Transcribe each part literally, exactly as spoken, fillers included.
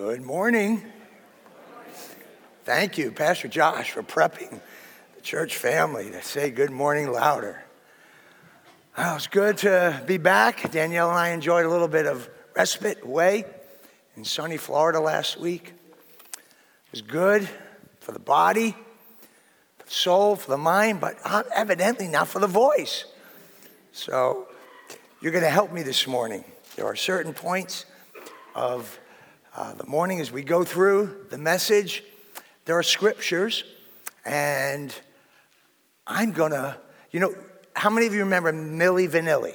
Good morning. Thank you, Pastor Josh, for prepping the church family to say good morning louder. Well, it's good to be back. Danielle and I enjoyed a little bit of respite away in sunny Florida last week. It was good for the body, for the soul, for the mind, but evidently not for the voice. So you're going to help me this morning. There are certain points of uh, the morning as we go through the message. There are scriptures, and I'm going to, you know, how many of you remember Milli Vanilli?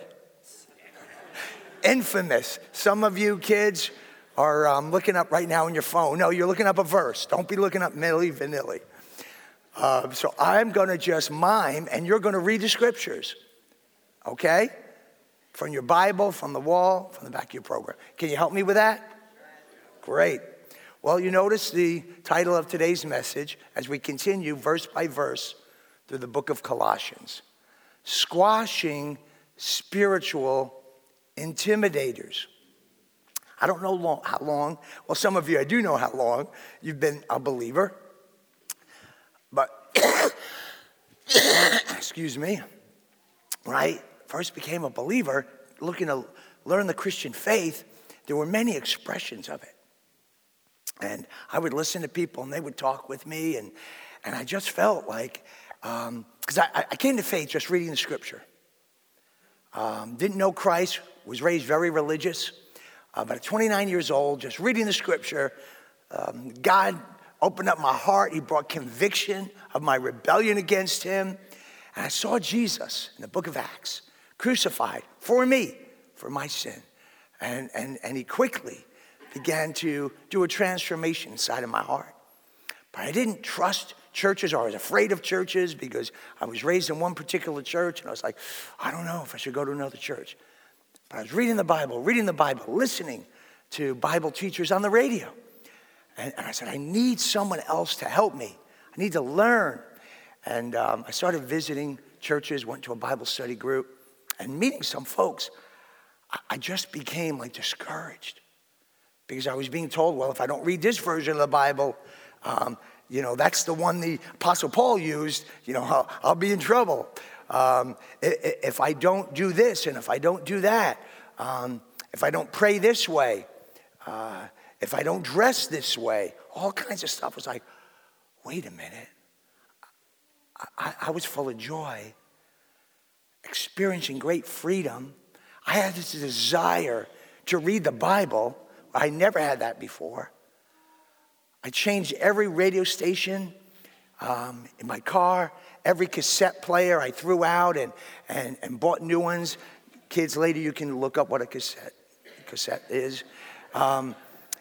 Infamous. Some of you kids are um, looking up right now on your phone. No, you're looking up a verse. Don't be looking up Milli Vanilli. Uh, so I'm going to just mime, and you're going to read the scriptures, okay? From your Bible, from the wall, from the back of your program. Can you help me with that? Great. Well, you notice the title of today's message as we continue verse by verse through the book of Colossians. Squashing spiritual intimidators. I don't know long, how long. Well, some of you, I do know how long you've been a believer. But, excuse me, when I first became a believer, looking to learn the Christian faith, there were many expressions of it. And I would listen to people, and they would talk with me, and, and I just felt like, because um, I, I came to faith just reading the scripture. Um, didn't know Christ, was raised very religious, uh, but at twenty-nine years old, just reading the scripture, um, God opened up my heart. He brought conviction of my rebellion against him. And I saw Jesus in the book of Acts, crucified for me, for my sin. And, and, and he quickly began to do a transformation inside of my heart. But I didn't trust churches, or I was afraid of churches because I was raised in one particular church, and I was like, I don't know if I should go to another church. But I was reading the Bible, reading the Bible, listening to Bible teachers on the radio. And, and I said, I need someone else to help me. I need to learn. And um, I started visiting churches, went to a Bible study group, and meeting some folks. I, I just became like discouraged because I was being told, well, if I don't read this version of the Bible, um, you know, that's the one the Apostle Paul used, you know, I'll, I'll be in trouble. Um, if I don't do this and if I don't do that, um, if I don't pray this way, uh, if I don't dress this way, all kinds of stuff. Was like, wait a minute. I, I was full of joy, experiencing great freedom. I had this desire to read the Bible. I never had that before. I changed every radio station um, in my car, every cassette player I threw out and, and, and bought new ones. Kids, later you can look up what a cassette, cassette is. Um,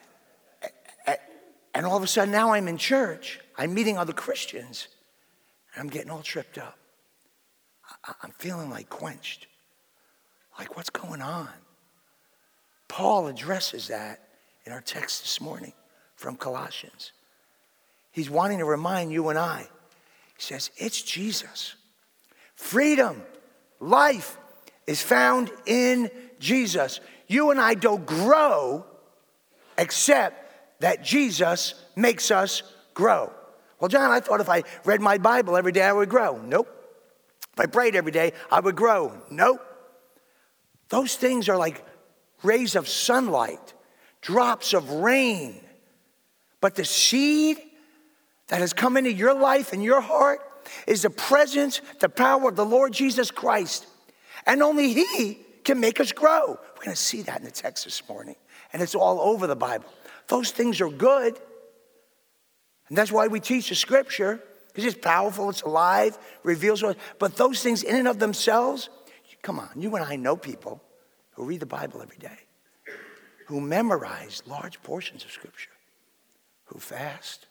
and all of a sudden now I'm in church. I'm meeting other Christians. And I'm getting all tripped up. I'm feeling like quenched. Like, what's going on? Paul addresses that in our text this morning from Colossians. He's wanting to remind you and I. He says, it's Jesus. Freedom, life is found in Jesus. You and I don't grow except that Jesus makes us grow. Well, John, I thought if I read my Bible every day, I would grow. Nope. If I prayed every day, I would grow. Nope. Those things are like rays of sunlight, drops of rain. But the seed that has come into your life and your heart is the presence, the power of the Lord Jesus Christ. And only he can make us grow. We're going to see that in the text this morning. And it's all over the Bible. Those things are good. And that's why we teach the scripture, because it's powerful, it's alive, reveals what. But those things in and of themselves, come on, you and I know people who read the Bible every day, who memorize large portions of scripture, who fast,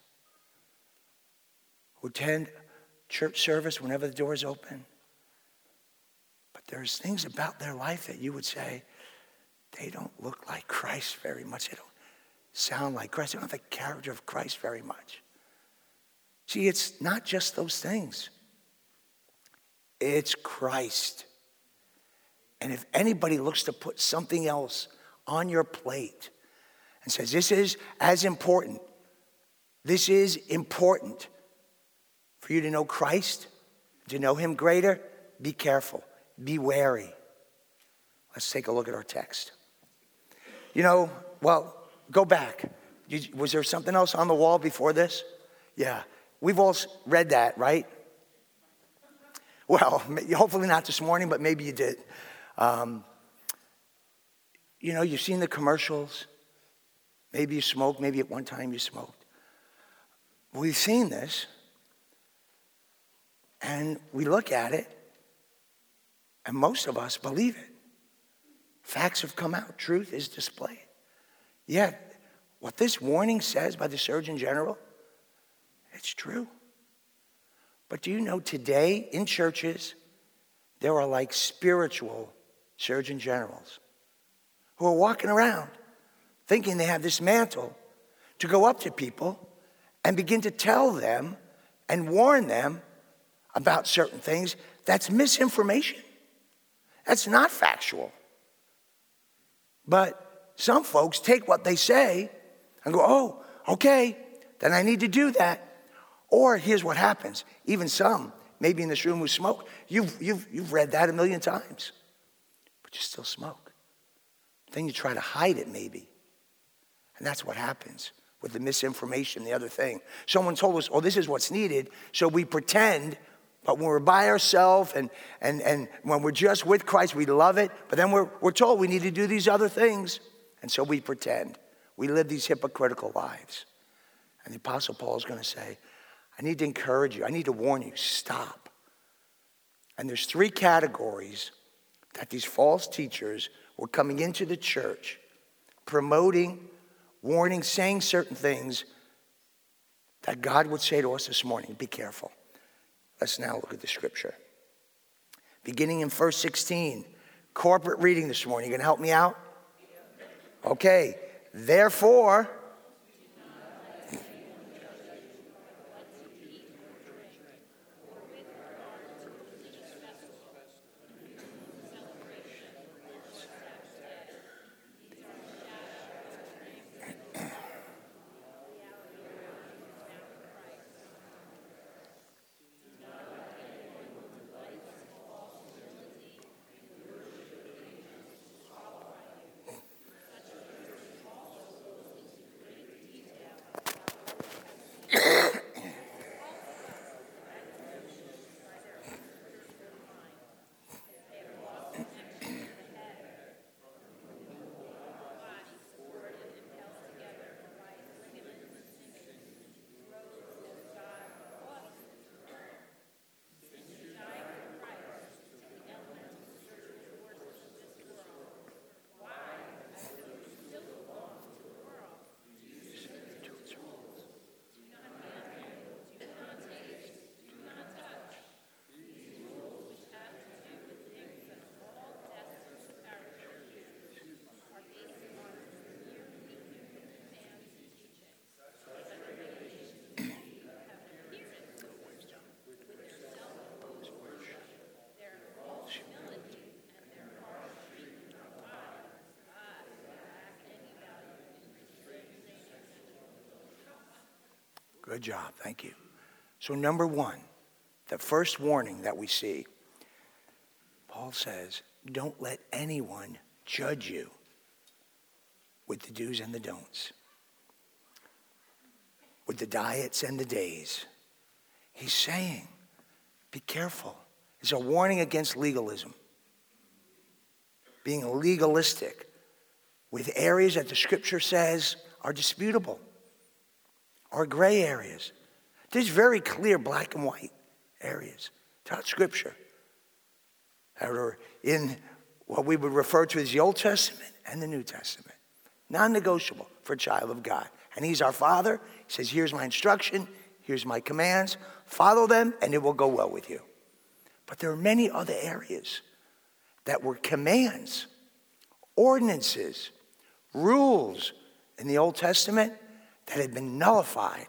who attend church service whenever the doors open. But there's things about their life that you would say, they don't look like Christ very much. They don't sound like Christ. They don't have the character of Christ very much. See, it's not just those things. It's Christ. And if anybody looks to put something else on your plate and says, this is as important. This is important for you to know Christ, to know him greater. Be careful. Be wary. Let's take a look at our text. You know, well, go back. Was there something else on the wall before this? Yeah. We've all read that, right? Well, hopefully not this morning, but maybe you did. Um, you know, you've seen the commercials. Maybe you smoked. Maybe at one time you smoked. We've seen this. And we look at it. And most of us believe it. Facts have come out. Truth is displayed. Yet, what this warning says by the Surgeon General, it's true. But do you know today in churches, there are like spiritual Surgeon Generals who are walking around thinking they have this mantle to go up to people and begin to tell them and warn them about certain things. That's misinformation. That's not factual. But some folks take what they say and go, oh, okay, then I need to do that. Or here's what happens. Even some, maybe in this room who smoke, you've, you've, you've read that a million times, but you still smoke. Then you try to hide it maybe. And that's what happens with the misinformation, the other thing. Someone told us, oh, this is what's needed, so we pretend. But when we're by ourselves and, and, and when we're just with Christ, we love it. But then we're, we're told we need to do these other things. And so we pretend. We live these hypocritical lives. And the Apostle Paul is going to say, I need to encourage you. I need to warn you. Stop. And there's three categories that these false teachers were coming into the church, promoting, warning, saying certain things that God would say to us this morning. Be careful. Let's now look at the scripture. Beginning in verse sixteen, corporate reading this morning. You going to help me out? Okay. Therefore, good job. Thank you. So number one, the first warning that we see, Paul says, don't let anyone judge you with the do's and the don'ts, with the diets and the days. He's saying, be careful. It's a warning against legalism. Being legalistic with areas that the scripture says are disputable, are gray areas. There's very clear black and white areas throughout scripture that are in what we would refer to as the Old Testament and the New Testament. Non-negotiable for a child of God. And he's our Father. He says, here's my instruction. Here's my commands. Follow them and it will go well with you. But there are many other areas that were commands, ordinances, rules in the Old Testament that had been nullified,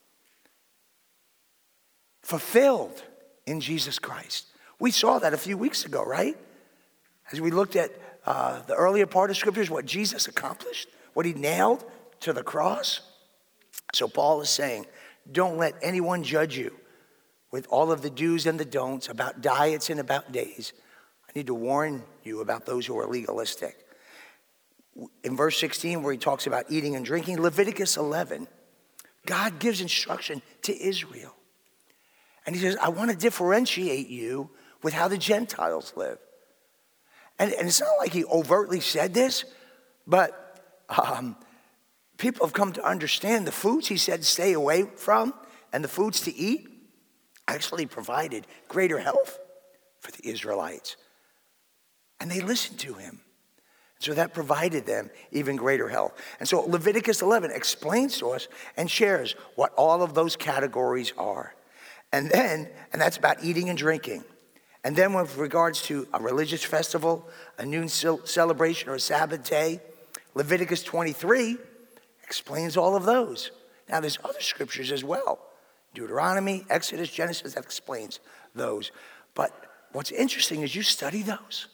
fulfilled in Jesus Christ. We saw that a few weeks ago, right? As we looked at uh, the earlier part of scriptures, what Jesus accomplished, what he nailed to the cross. So Paul is saying, don't let anyone judge you with all of the do's and the don'ts about diets and about days. I need to warn you about those who are legalistic. In verse sixteen, where he talks about eating and drinking, Leviticus eleven, God gives instruction to Israel. And he says, I want to differentiate you with how the Gentiles live. And, and it's not like he overtly said this, but um, people have come to understand the foods he said stay away from and the foods to eat actually provided greater health for the Israelites. And they listened to him. So that provided them even greater health. And so Leviticus eleven explains to us and shares what all of those categories are. And then, and that's about eating and drinking. And then with regards to a religious festival, a noon celebration, or a Sabbath day, Leviticus twenty-three explains all of those. Now there's other scriptures as well. Deuteronomy, Exodus, Genesis, that explains those. But what's interesting is you study those.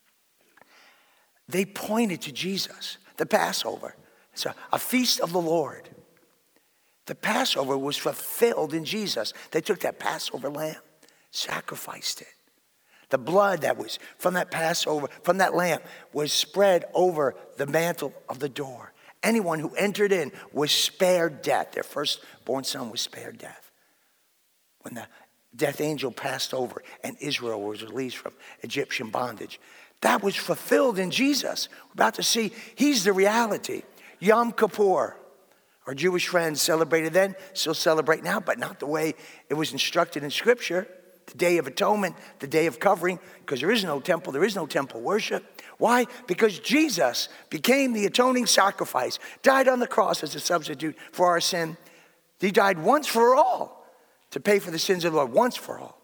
They pointed to Jesus, the Passover. It's a, a feast of the Lord. The Passover was fulfilled in Jesus. They took that Passover lamb, sacrificed it. The blood that was from that Passover, from that lamb, was spread over the mantle of the door. Anyone who entered in was spared death. Their firstborn son was spared death. When the death angel passed over and Israel was released from Egyptian bondage. That was fulfilled in Jesus. We're about to see he's the reality. Yom Kippur, our Jewish friends celebrated then, still celebrate now, but not the way it was instructed in Scripture. The Day of Atonement, the Day of Covering, because there is no temple, there is no temple worship. Why? Because Jesus became the atoning sacrifice, died on the cross as a substitute for our sin. He died once for all to pay for the sins of the Lord, once for all.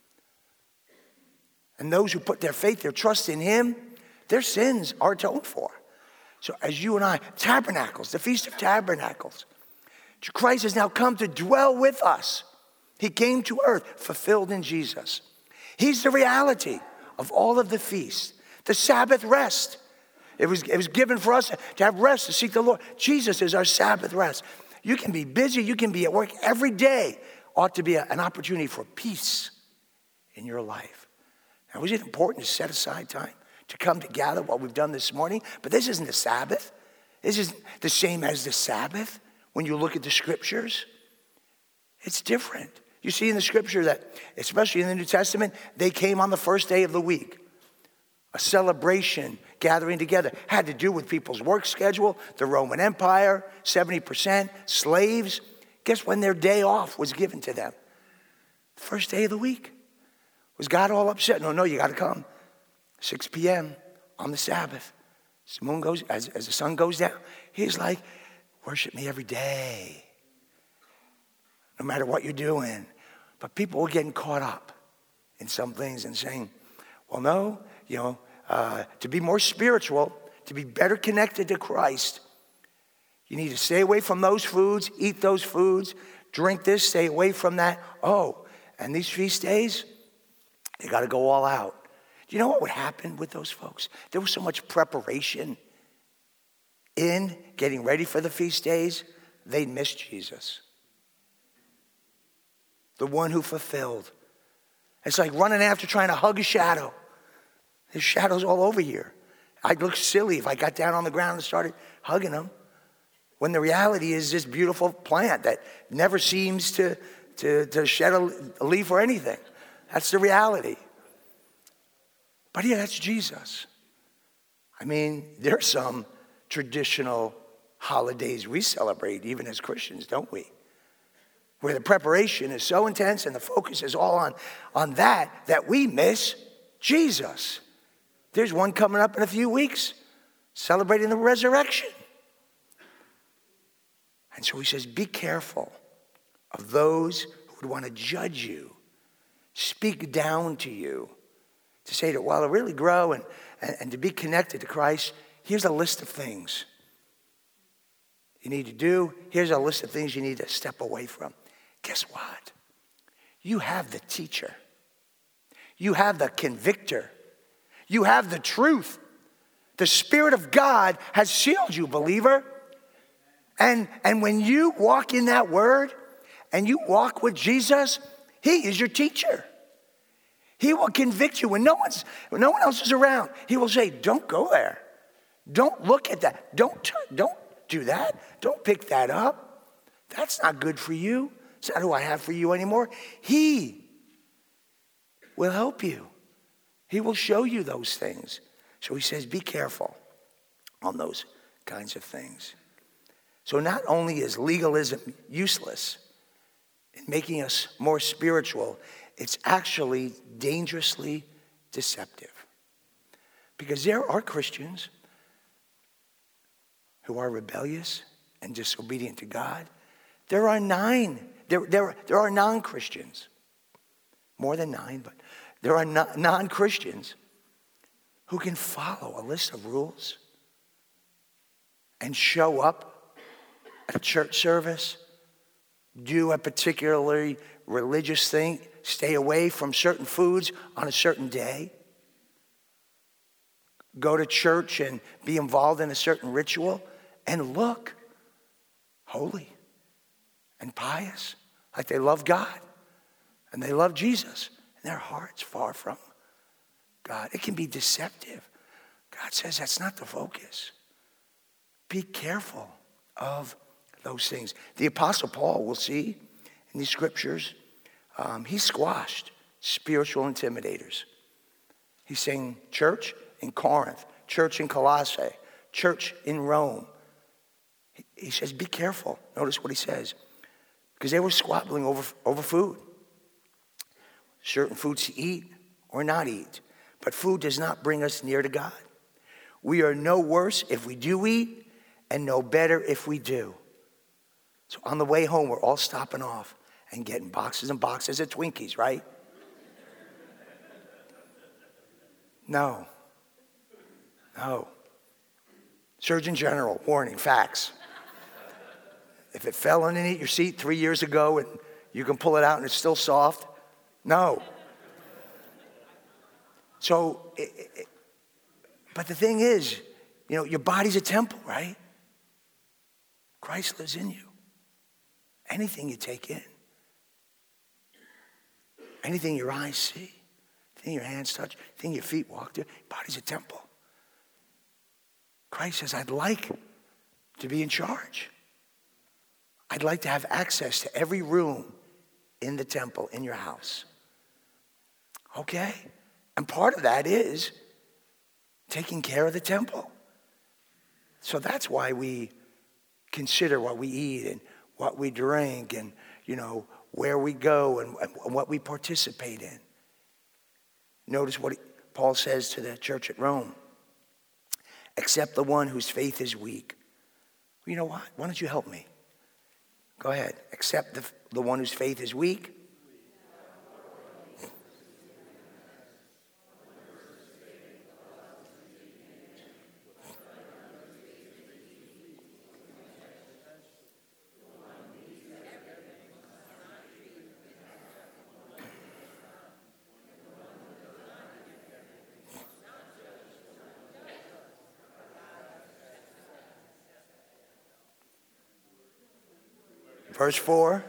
And those who put their faith, their trust in him, their sins are atoned for. So as you and I, tabernacles, the Feast of Tabernacles, Christ has now come to dwell with us. He came to earth, fulfilled in Jesus. He's the reality of all of the feasts. The Sabbath rest. It was, it was given for us to have rest, to seek the Lord. Jesus is our Sabbath rest. You can be busy, you can be at work. Every day ought to be a, an opportunity for peace in your life. Now, is it important to set aside time to come together, what we've done this morning? But this isn't the Sabbath. This isn't the same as the Sabbath when you look at the scriptures. It's different. You see in the scripture that, especially in the New Testament, they came on the first day of the week. A celebration, gathering together, had to do with people's work schedule, the Roman Empire, seventy percent, slaves. Guess when their day off was given to them? The first day of the week. Was God all upset? No, no, you got to come. six p.m. on the Sabbath. As the moon goes, as, as the sun goes down, he's like, worship me every day. No matter what you're doing. But people were getting caught up in some things and saying, well, no, you know, uh, to be more spiritual, to be better connected to Christ, you need to stay away from those foods, eat those foods, drink this, stay away from that. Oh, and these feast days, they got to go all out. Do you know what would happen with those folks? There was so much preparation in getting ready for the feast days, they'd miss Jesus. The one who fulfilled. It's like running after trying to hug a shadow. There's shadows all over here. I'd look silly if I got down on the ground and started hugging them. When the reality is this beautiful plant that never seems to, to, to shed a, a leaf or anything. That's the reality. But yeah, that's Jesus. I mean, there's some traditional holidays we celebrate, even as Christians, don't we? Where the preparation is so intense and the focus is all on, on that, that we miss Jesus. There's one coming up in a few weeks, celebrating the resurrection. And so he says, be careful of those who would want to judge you, speak down to you, to say that while to really grow and, and, and to be connected to Christ, here's a list of things you need to do. Here's a list of things you need to step away from. Guess what? You have the teacher. You have the convictor. You have the truth. The Spirit of God has sealed you, believer. And, and when you walk in that word and you walk with Jesus, he is your teacher. He will convict you when no one's when no one else is around. He will say, don't go there. Don't look at that. Don't turn, don't do that. Don't pick that up. That's not good for you. It's not who I have for you anymore. He will help you. He will show you those things. So he says, be careful on those kinds of things. So not only is legalism useless in making us more spiritual, it's actually dangerously deceptive. Because there are Christians who are rebellious and disobedient to God. There are nine, there, there, there are non-Christians. More than nine, but there are non-Christians who can follow a list of rules and show up at a church service, do a particularly religious thing, stay away from certain foods on a certain day, go to church and be involved in a certain ritual, and look holy and pious, like they love God and they love Jesus, and their heart's far from God. It can be deceptive. God says that's not the focus. Be careful of those things. The Apostle Paul, we'll see in these scriptures, um, he squashed spiritual intimidators. He's saying church in Corinth, church in Colossae, church in Rome. He, he says, be careful. Notice what he says. Because they were squabbling over, over food. Certain foods to eat or not eat. But food does not bring us near to God. We are no worse if we do eat and no better if we do. So on the way home, we're all stopping off and getting boxes and boxes of Twinkies, right? No. No. Surgeon General, warning, facts. If it fell underneath your seat three years ago and you can pull it out and it's still soft, no. So, it, it, but the thing is, you know, your body's a temple, right? Christ lives in you. Anything you take in, anything your eyes see, anything your hands touch, anything your feet walk through, your body's a temple. Christ says, I'd like to be in charge. I'd like to have access to every room in the temple, in your house. Okay? And part of that is taking care of the temple. So that's why we consider what we eat and what we drink and, you know, where we go and, and what we participate in. Notice what he, Paul says to the church at Rome. Except the one whose faith is weak. Well, you know what? Why don't you help me? Go ahead. Except the, the one whose faith is weak. Verse four.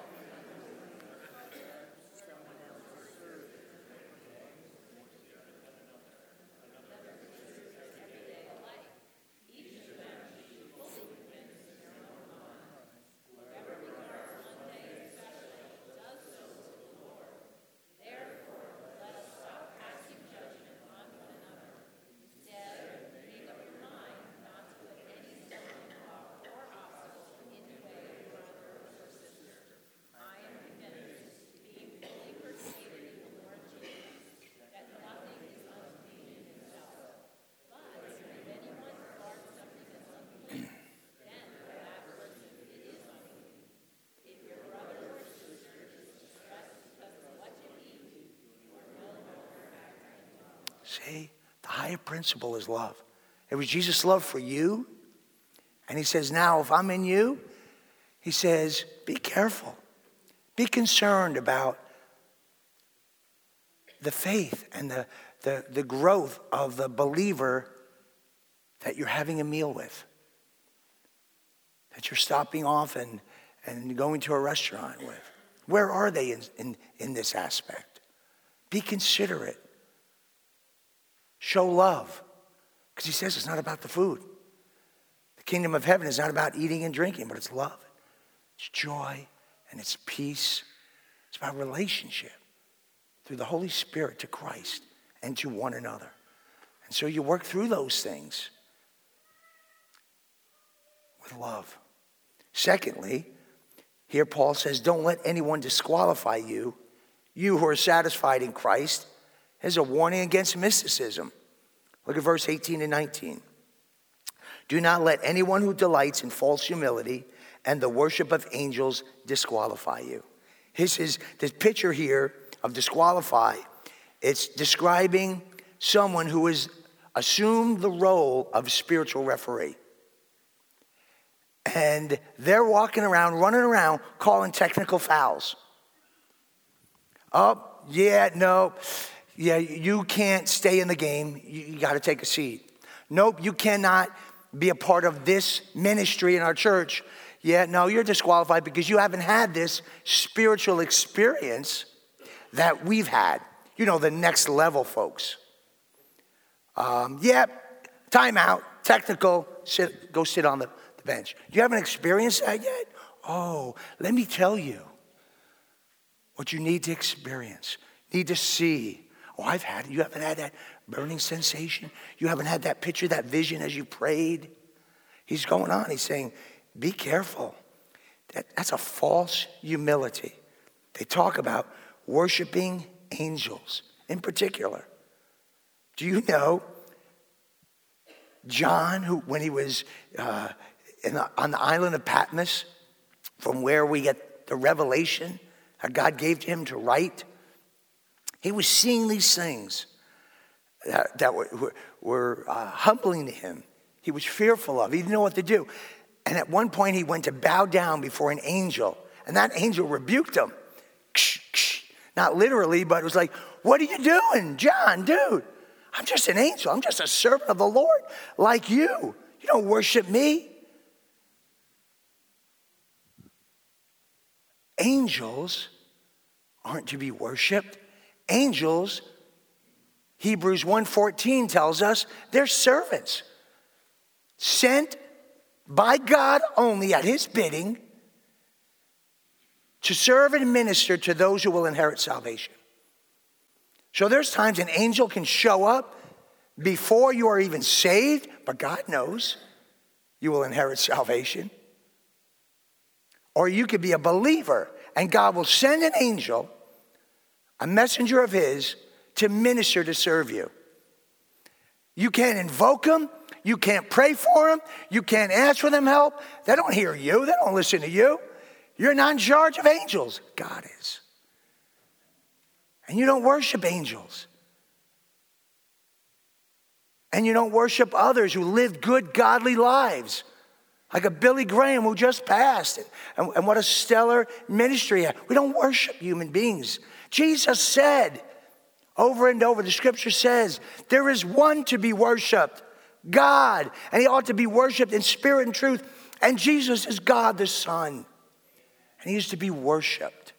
See, the higher principle is love. It was Jesus' love for you. And he says, now if I'm in you, he says, be careful. Be concerned about the faith and the, the, the growth of the believer that you're having a meal with. that you're stopping off and, and going to a restaurant with? Where are they in, in, in this aspect? Be considerate. Show love. Because he says it's not about the food. The kingdom of heaven is not about eating and drinking, but it's love. It's joy and it's peace. It's about relationship through the Holy Spirit to Christ and to one another. And so you work through those things with love. Secondly, here Paul says, don't let anyone disqualify you, you who are satisfied in Christ. Here's a warning against mysticism. Look at verse eighteen and nineteen. Do not let anyone who delights in false humility and the worship of angels disqualify you. This is the picture here of disqualify. It's describing someone who has assumed the role of spiritual referee. And they're walking around, running around, calling technical fouls. Oh, yeah, no. Yeah, you can't stay in the game. You, you got to take a seat. Nope, you cannot be a part of this ministry in our church. Yeah, no, you're disqualified because you haven't had this spiritual experience that we've had. You know, the next level, folks. Um, yeah, timeout, technical, sit, go sit on the, the bench. You haven't experienced that yet? Oh, let me tell you what you need to experience, need to see. Oh, I've had it. You haven't had that burning sensation? You haven't had that picture, that vision as you prayed? He's going on. He's saying, be careful. That, that's a false humility. They talk about worshiping angels in particular. Do you know John, who when he was uh, in the, on the island of Patmos, from where we get the revelation that God gave to him to write, he was seeing these things that, that were, were, were uh, humbling to him. He was fearful of. He didn't know what to do. And at one point, he went to bow down before an angel. And that angel rebuked him. Not literally, but it was like, what are you doing, John, dude? I'm just an angel. I'm just a servant of the Lord like you. You don't worship me. Angels aren't to be worshiped. Angels, Hebrews one fourteen tells us, they're servants. Sent by God only at his bidding to serve and minister to those who will inherit salvation. So there's times an angel can show up before you are even saved, but God knows you will inherit salvation. Or you could be a believer and God will send an angel, a messenger of his, to minister to serve you. You can't invoke them. You can't pray for them. You can't ask for them help. They don't hear you. They don't listen to you. You're not in charge of angels. God is. And you don't worship angels. And you don't worship others who lived good, godly lives. Like a Billy Graham who just passed. And, and what a stellar ministry. We don't worship human beings. Jesus said over and over, the scripture says, there is one to be worshiped, God. And he ought to be worshiped in spirit and truth. And Jesus is God the Son. And he is to be worshiped.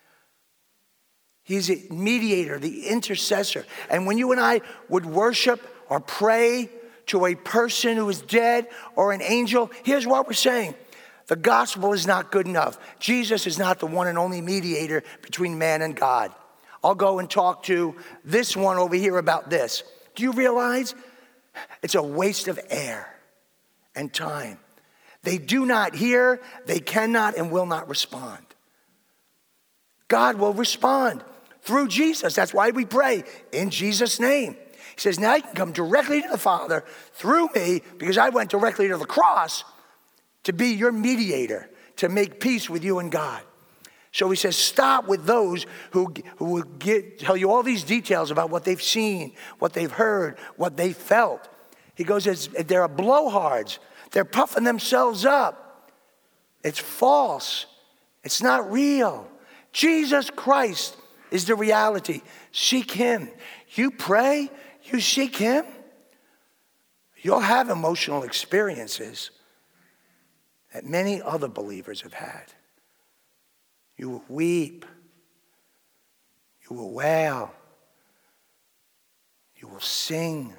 He's a mediator, the intercessor. And when you and I would worship or pray to a person who is dead or an angel, here's what we're saying. The gospel is not good enough. Jesus is not the one and only mediator between man and God. I'll go and talk to this one over here about this. Do you realize it's a waste of air and time? They do not hear, they cannot and will not respond. God will respond through Jesus. That's why we pray in Jesus' name. He says, now you can come directly to the Father through me because I went directly to the cross to be your mediator, to make peace with you and God. So he says, stop with those who, who will get, tell you all these details about what they've seen, what they've heard, what they felt. He goes, they're blowhards. They're puffing themselves up. It's false. It's not real. Jesus Christ is the reality. Seek him. You pray, you seek him, you'll have emotional experiences. that many other believers have had. You will weep. You will wail. You will sing.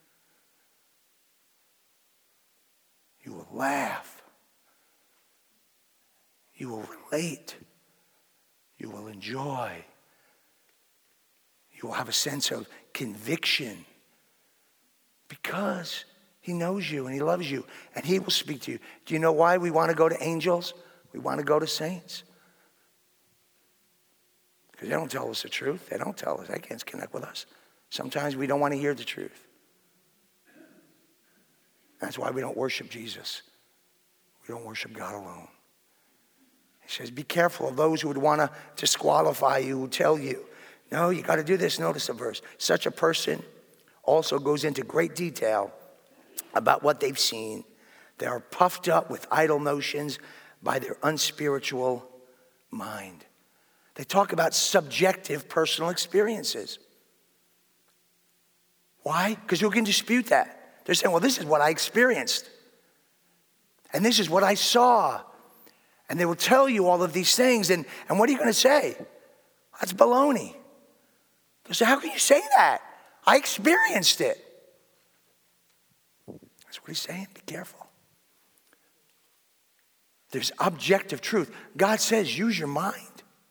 You will laugh. You will relate. You will enjoy. You will have a sense of conviction because he knows you and he loves you and he will speak to you. Do you know why we want to go to angels? We want to go to saints. Because they don't tell us the truth. They don't tell us. They can't connect with us. Sometimes we don't want to hear the truth. That's why we don't worship Jesus. We don't worship God alone. He says, be careful of those who would want to disqualify you, who tell you, no, you got to do this. Notice the verse. Such a person also goes into great detail about what they've seen. They are puffed up with idle notions by their unspiritual mind. They talk about subjective personal experiences. Why? Because who can dispute that? They're saying, well, this is what I experienced. And this is what I saw. And they will tell you all of these things. And, and what are you going to say? That's baloney. They say, how can you say that? I experienced it. That's what he's saying. Be careful. There's objective truth. God says, use your mind.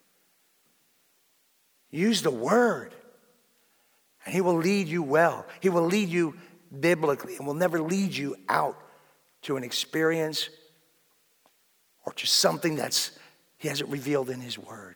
Use the word. And he will lead you well. He will lead you biblically and will never lead you out to an experience or to something that's he hasn't revealed in his word.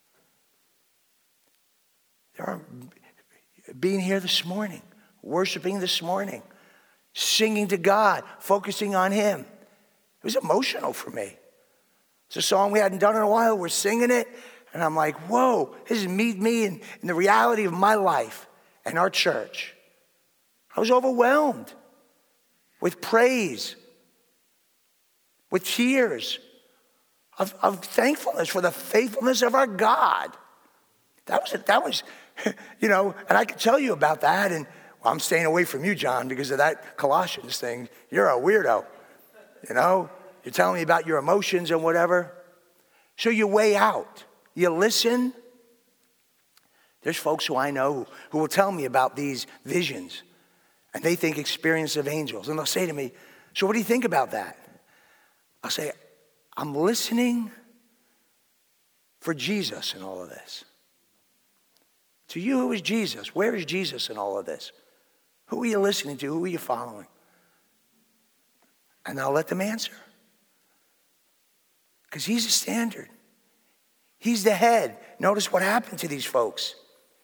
There are being here this morning, worshiping this morning, singing to God, focusing on him. It was emotional for me. It's a song we hadn't done in a while. We're singing it. And I'm like, whoa, this is me, me in, in the reality of my life and our church. I was overwhelmed with praise, with tears of, of thankfulness for the faithfulness of our God. That was, that was, you know, and I could tell you about that. And well, I'm staying away from you, John, because of that Colossians thing. You're a weirdo, you know. You're telling me about your emotions and whatever. So you weigh out. You listen. There's folks who I know who will tell me about these visions. And they think experience of angels. And they'll say to me, so what do you think about that? I'll say, I'm listening for Jesus in all of this. To you, who is Jesus? Where is Jesus in all of this? Who are you listening to? Who are you following? And I'll let them answer. Because he's the standard. He's the head. Notice what happened to these folks.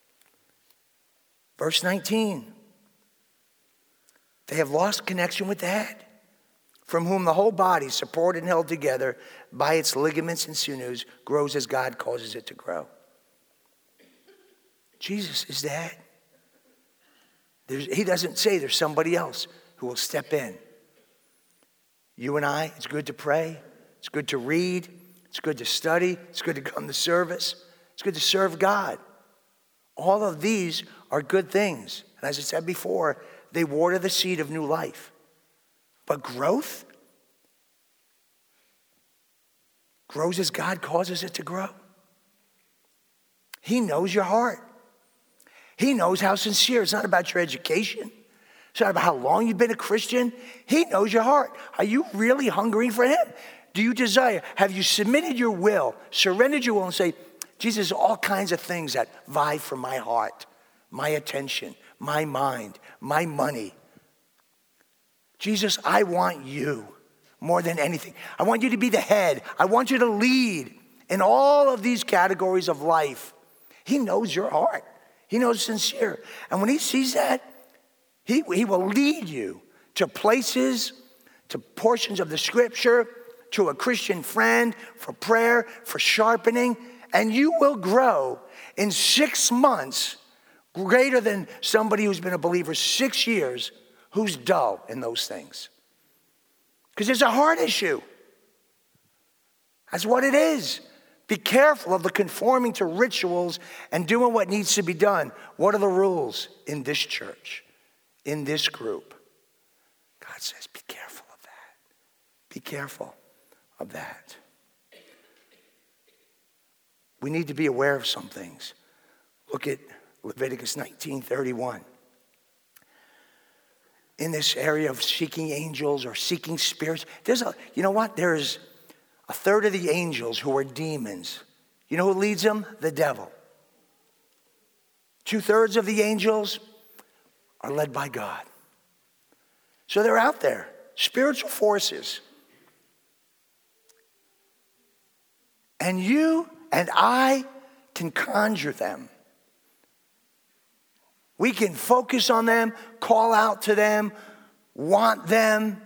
Verse nineteen. They have lost connection with the head, from whom the whole body, supported and held together by its ligaments and sinews, grows as God causes it to grow. Jesus is the head. There's, he doesn't say there's somebody else who will step in. You and I, it's good to pray. It's good to read. It's good to study. It's good to come to service. It's good to serve God. All of these are good things. And as I said before, they water the seed of new life. But growth grows as God causes it to grow. He knows your heart. He knows how sincere. It's not about your education. It's not about how long you've been a Christian. He knows your heart. Are you really hungering for him? Do you desire? Have you submitted your will, surrendered your will and say, Jesus, all kinds of things that vie for my heart, my attention, my mind, my money. Jesus, I want you more than anything. I want you to be the head. I want you to lead in all of these categories of life. He knows your heart. He knows sincere. And when he sees that, he, he will lead you to places, to portions of the scripture, to a Christian friend, for prayer, for sharpening, and you will grow in six months greater than somebody who's been a believer six years who's dull in those things. Because it's a heart issue. That's what it is. Be careful of the conforming to rituals and doing what needs to be done. What are the rules in this church, in this group? God says, be careful of that. Be careful. of that. We need to be aware of some things. Look at Leviticus nineteen thirty-one. In this area of seeking angels or seeking spirits, there's a, you know what? There's a third of the angels who are demons. You know who leads them? The devil. Two thirds of the angels are led by God. So they're out there, spiritual forces. And you and I can conjure them. We can focus on them, call out to them, want them,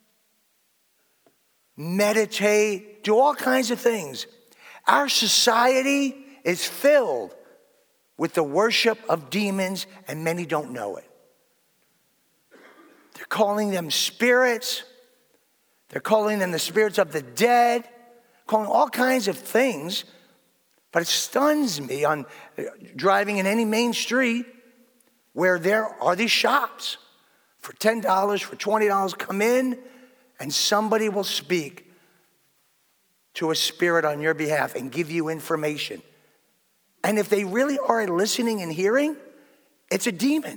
meditate, do all kinds of things. Our society is filled with the worship of demons, and many don't know it. They're calling them spirits. They're calling them the spirits of the dead, calling all kinds of things. But it stuns me on driving in any main street where there are these shops. For ten dollars, for twenty dollars, come in and somebody will speak to a spirit on your behalf and give you information. And if they really are listening and hearing, it's a demon.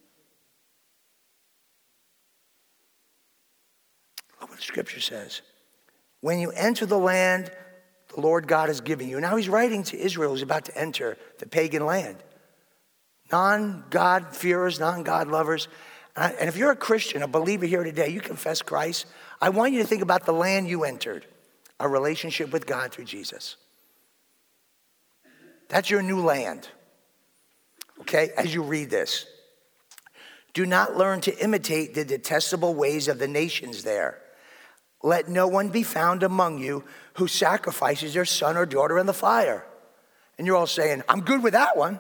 Look what the scripture says. When you enter the land the Lord God is giving you. Now he's writing to Israel who's about to enter the pagan land. Non-God-fearers, non-God lovers. And if you're a Christian, a believer here today, you confess Christ, I want you to think about the land you entered, a relationship with God through Jesus. That's your new land. Okay, as you read this. Do not learn to imitate the detestable ways of the nations there. Let no one be found among you who sacrifices their son or daughter in the fire. And you're all saying, I'm good with that one.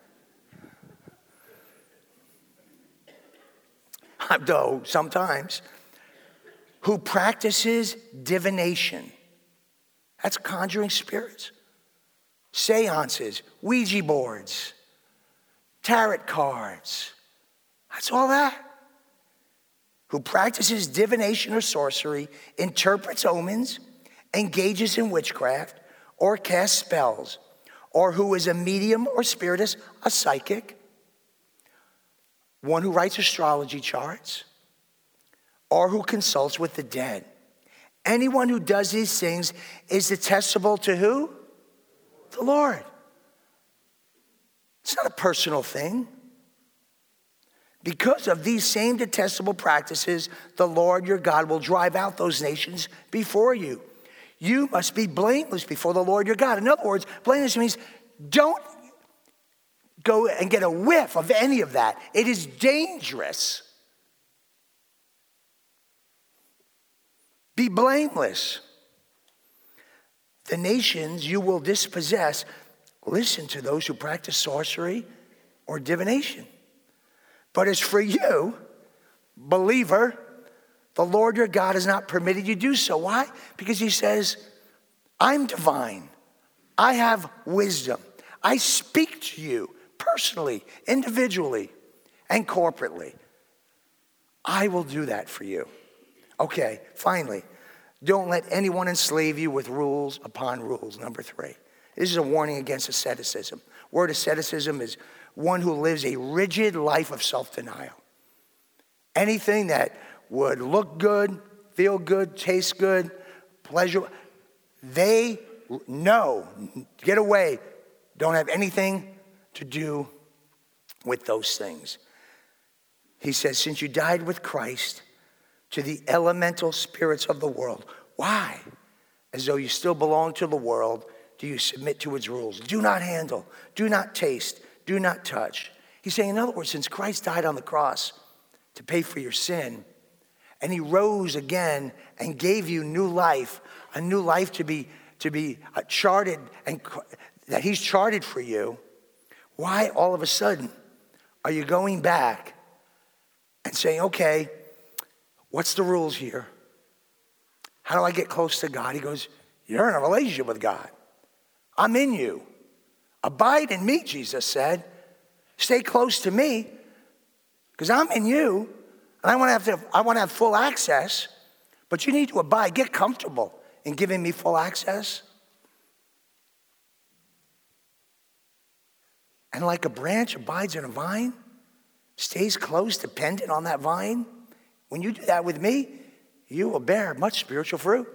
Though sometimes, who practices divination. That's conjuring spirits. Seances, Ouija boards, tarot cards. That's all that. Who practices divination or sorcery, interprets omens, engages in witchcraft, or casts spells, or who is a medium or spiritist, a psychic, one who writes astrology charts, or who consults with the dead. Anyone who does these things is detestable to who? The Lord. It's not a personal thing. Because of these same detestable practices, the Lord your God will drive out those nations before you. You must be blameless before the Lord your God. In other words, blameless means don't go and get a whiff of any of that. It is dangerous. Be blameless. The nations you will dispossess, listen to those who practice sorcery or divination. But as for you, believer, the Lord your God has not permitted you to do so. Why? Because he says, I'm divine. I have wisdom. I speak to you personally, individually, and corporately. I will do that for you. Okay, finally, don't let anyone enslave you with rules upon rules. Number three. This is a warning against asceticism. Word asceticism is one who lives a rigid life of self-denial. Anything that would look good, feel good, taste good, pleasure, they know, get away, don't have anything to do with those things. He says, since you died with Christ to the elemental spirits of the world. Why? As though you still belong to the world, do you submit to its rules? Do not handle, do not taste, do not touch. He's saying, in other words, since Christ died on the cross to pay for your sin, and he rose again and gave you new life, a new life to be to be charted, and that he's charted for you, why all of a sudden are you going back and saying, okay, what's the rules here? How do I get close to God? He goes, you're in a relationship with God. I'm in you. Abide in me, Jesus said. Stay close to me because I'm in you. And I want to have to, I want to have full access, but you need to abide. Get comfortable in giving me full access? And like a branch abides in a vine, stays close, dependent on that vine, when you do that with me, you will bear much spiritual fruit.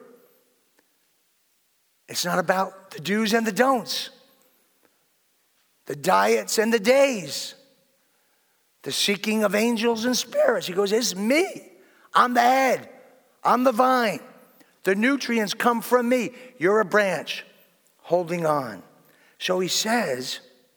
It's not about the do's and the don'ts, the diets and the days, the seeking of angels and spirits. He goes, it's me. I'm the head. I'm the vine. The nutrients come from me. You're a branch holding on. So he says,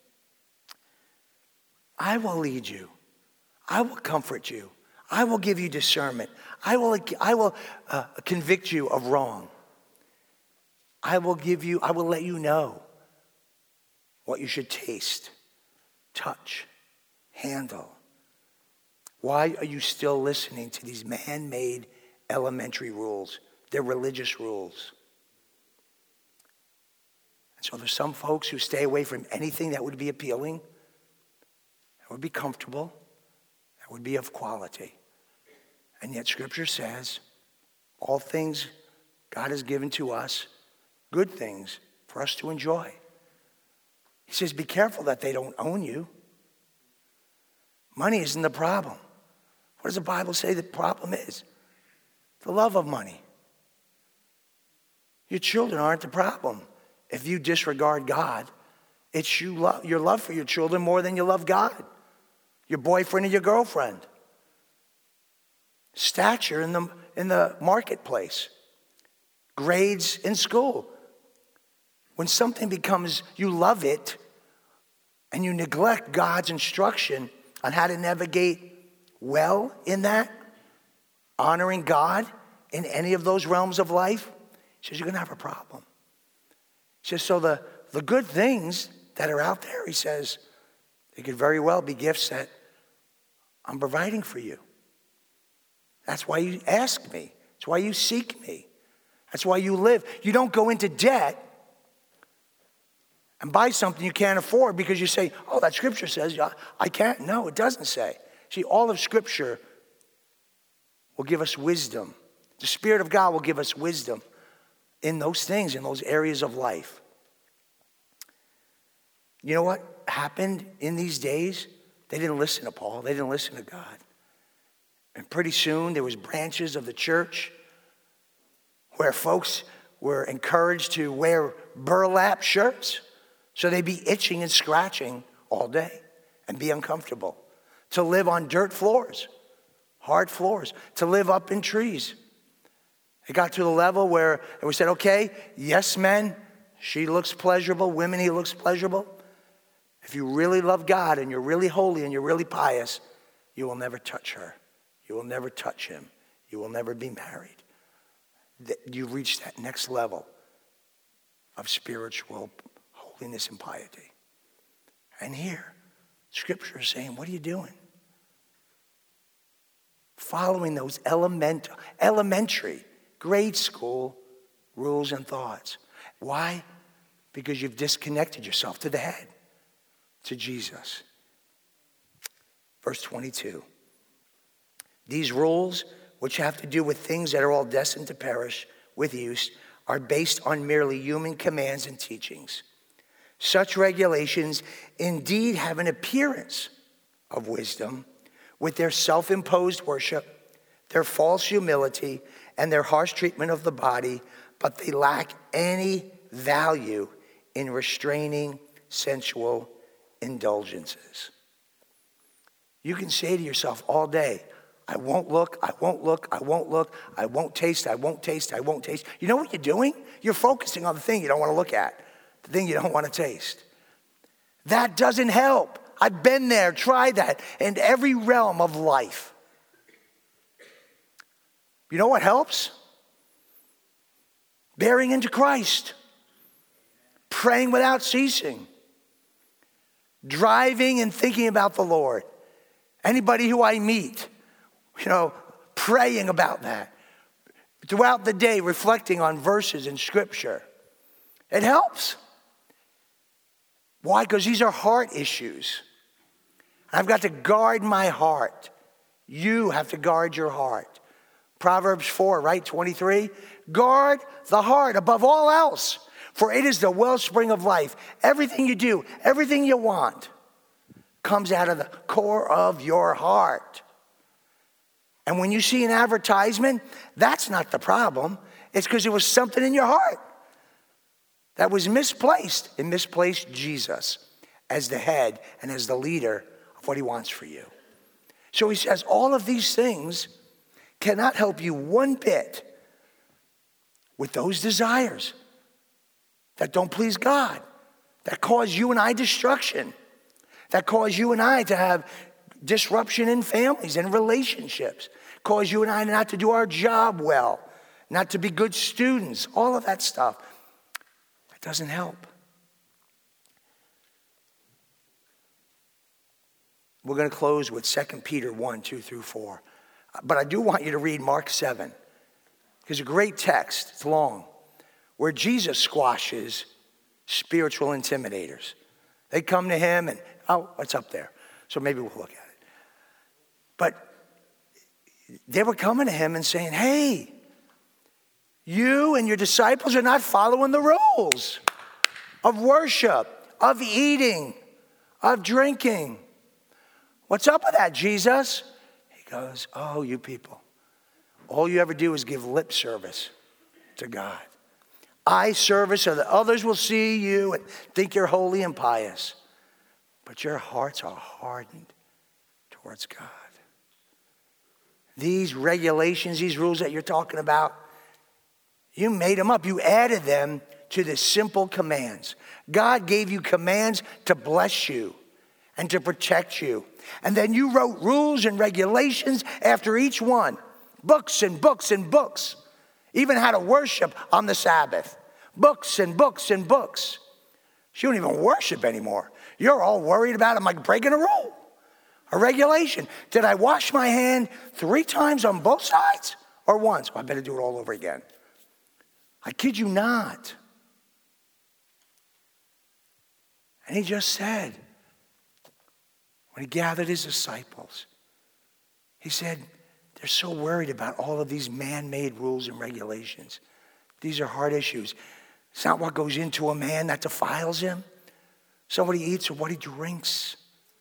I will lead you. I will comfort you. I will give you discernment. I will, I will uh, convict you of wrong. I will give you, I will let you know what you should taste, touch, handle. Why are you still listening to these man-made elementary rules? They're religious rules. And so there's some folks who stay away from anything that would be appealing, that would be comfortable, that would be of quality. And yet Scripture says all things God has given to us, good things for us to enjoy. He says, be careful that they don't own you. Money isn't the problem. What does the Bible say the problem is? The love of money. Your children aren't the problem. If you disregard God, it's you love, your love for your children more than you love God. Your boyfriend and your girlfriend. Stature in the, in the marketplace. Grades in school. When something becomes, you love it, and you neglect God's instruction on how to navigate well in that, honoring God in any of those realms of life, he says, you're going to have a problem. He says, so the, the good things that are out there, he says, they could very well be gifts that I'm providing for you. That's why you ask me. That's why you seek me. That's why you live. You don't go into debt and buy something you can't afford because you say, oh, that Scripture says I can't. No, it doesn't say. See, all of Scripture will give us wisdom. The Spirit of God will give us wisdom in those things, in those areas of life. You know what happened in these days? They didn't listen to Paul. They didn't listen to God. And pretty soon there was branches of the church where folks were encouraged to wear burlap shirts so they'd be itching and scratching all day and be uncomfortable. To live on dirt floors, hard floors, to live up in trees. It got to the level where we said, okay, yes, men, she looks pleasurable. Women, he looks pleasurable. If you really love God and you're really holy and you're really pious, you will never touch her. You will never touch him. You will never be married. You reach that next level of spiritual holiness and piety. And here, Scripture is saying, what are you doing? Following those element, elementary, grade school rules and thoughts. Why? Because you've disconnected yourself to the head, to Jesus. Verse twenty-two. These rules, which have to do with things that are all destined to perish with use, are based on merely human commands and teachings. Such regulations indeed have an appearance of wisdom with their self-imposed worship, their false humility, and their harsh treatment of the body, but they lack any value in restraining sensual indulgences. You can say to yourself all day, I won't look, I won't look, I won't look, I won't taste, I won't taste, I won't taste. You know what you're doing? You're focusing on the thing you don't want to look at, the thing you don't want to taste. That doesn't help. I've been there, tried that in every realm of life. You know what helps? Bearing into Christ. Praying without ceasing. Driving and thinking about the Lord. Anybody who I meet, you know, praying about that. Throughout the day, reflecting on verses in Scripture. It helps. Why? Because these are heart issues. I've got to guard my heart. You have to guard your heart. Proverbs four, right, twenty-three. Guard the heart above all else, for it is the wellspring of life. Everything you do, everything you want, comes out of the core of your heart. And when you see an advertisement, that's not the problem. It's because there was something in your heart that was misplaced. It misplaced Jesus as the head and as the leader of what he wants for you. So he says all of these things cannot help you one bit with those desires that don't please God, that cause you and I destruction, that cause you and I to have disruption in families and relationships, cause you and I not to do our job well, not to be good students, all of that stuff. It doesn't help. We're going to close with Second Peter one, two through four. But I do want you to read Mark seven. It's a great text, it's long, where Jesus squashes spiritual intimidators. They come to him and, oh, it's up there. So maybe we'll look at it. But they were coming to him and saying, hey, you and your disciples are not following the rules of worship, of eating, of drinking. What's up with that, Jesus? He goes, oh, you people. All you ever do is give lip service to God. Eye service so that others will see you and think you're holy and pious. But your hearts are hardened towards God. These regulations, these rules that you're talking about, you made them up. You added them to the simple commands. God gave you commands to bless you and to protect you. And then you wrote rules and regulations after each one. Books and books and books. Even how to worship on the Sabbath. Books and books and books. You don't even worship anymore. You're all worried about, am I breaking a rule? A regulation. Did I wash my hand three times on both sides? Or once? Well, I better do it all over again. I kid you not. And he just said, when he gathered his disciples, he said, they're so worried about all of these man-made rules and regulations. These are hard issues. It's not what goes into a man that defiles him. So what he eats or what he drinks.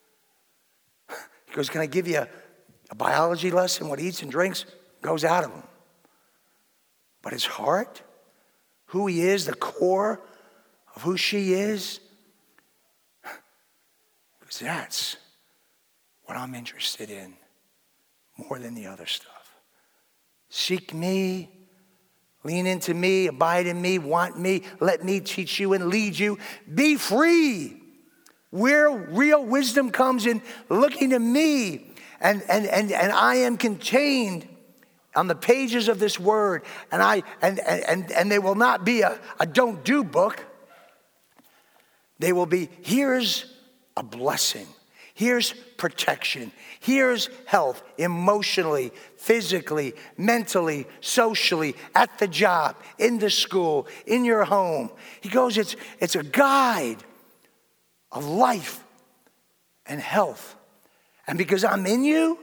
He goes, can I give you a, a biology lesson? What he eats and drinks goes out of him. But his heart, who he is, the core of who she is, because that's what I'm interested in more than the other stuff. Seek me, lean into me, abide in me, want me, let me teach you and lead you. Be free. Where real wisdom comes in looking to me, and, and, and, and I am contained on the pages of this word, and I and and, and they will not be a, a don't do book. They will be, here's a blessing. Here's protection. Here's health emotionally, physically, mentally, socially, at the job, in the school, in your home. He goes, it's, it's a guide of life and health. And because I'm in you,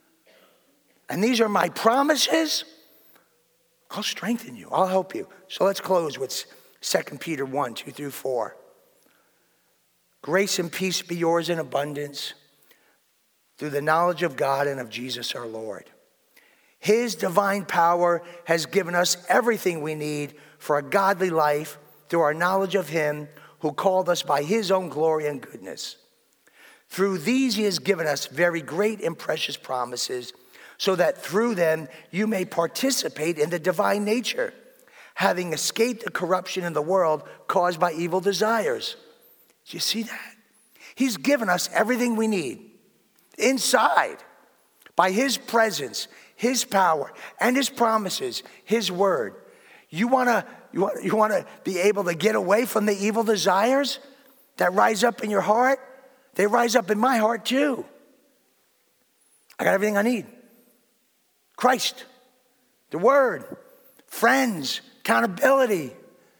and these are my promises, I'll strengthen you. I'll help you. So let's close with Second Peter one, two through four. Grace and peace be yours in abundance through the knowledge of God and of Jesus our Lord. His divine power has given us everything we need for a godly life through our knowledge of him who called us by his own glory and goodness. Through these he has given us very great and precious promises, so that through them you may participate in the divine nature, having escaped the corruption in the world caused by evil desires. Do you see that? He's given us everything we need inside by his presence, his power, and his promises, his word. You want to you want, you want to be able to get away from the evil desires that rise up in your heart? They rise up in my heart too. I got everything I need. Christ, the word, friends, accountability,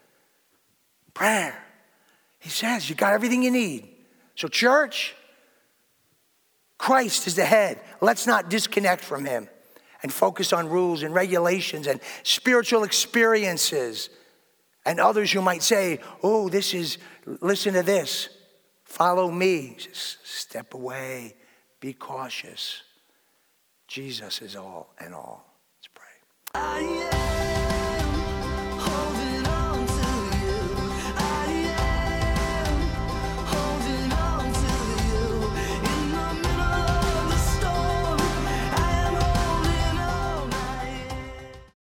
prayer. He says you got everything you need. So church, Christ is the head. Let's not disconnect from him. and focus on rules and regulations and spiritual experiences. And others who might say, oh, this is, listen to this. Follow me. Just step away. Be cautious. Jesus is all and all. Let's pray.